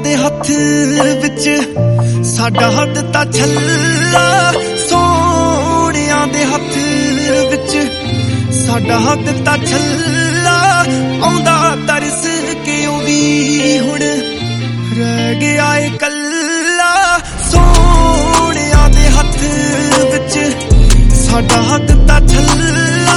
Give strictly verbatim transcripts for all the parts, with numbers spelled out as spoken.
दे हथ विच साडा हद ता छल्ला, सोहणिया दे हथ विच साडा हद ता छल्ला। आउंदा तरस के ओ वी हुण रह गया ए कल्ला, सोहणिया दे हथ विच साडा हद ता छल्ला।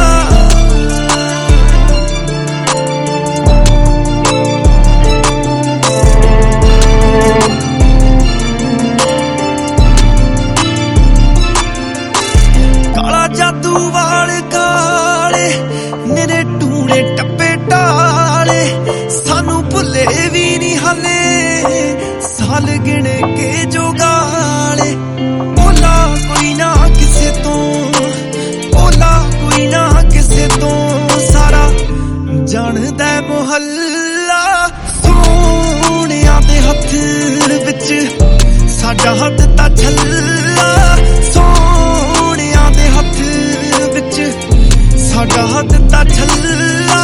जादू वाल काले मेरे टूने टप्पे टाले, सानू भुले भी नहीं हाले साल गिन के जो गाले। बोला कोई ना किसे तो, बोला कोई ना किसे तो, सारा जानदा मुहल्ला। सोहणिया दे हथ विच साडा हद ता छल्ला, सोहणिया दे हथ विच साडा हद ता छल्ला।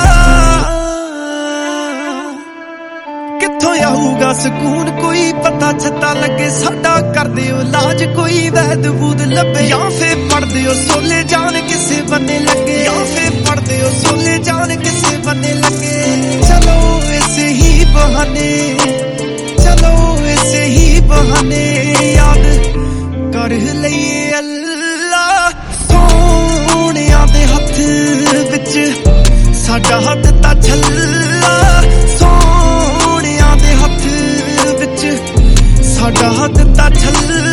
कित्थों आऊगा सकून कोई पता छता लगे, साडा कर दिओ इलाज कोई वैद वूद लभे। या फिर पढ़ दिओ सोले जान किसे बन्ने लगे, या फिर पढ़ दिओ सोले जान किसे बन्ने लगे। चलो ऐसे ही बहाने, चलो ऐसे ही बहाने याद कर लईए अल्लाह। सोहणिया दे हथ विच साडा हद ता छल्ला, सोहणिया दे हथ विच साडा हद ता छल्ला।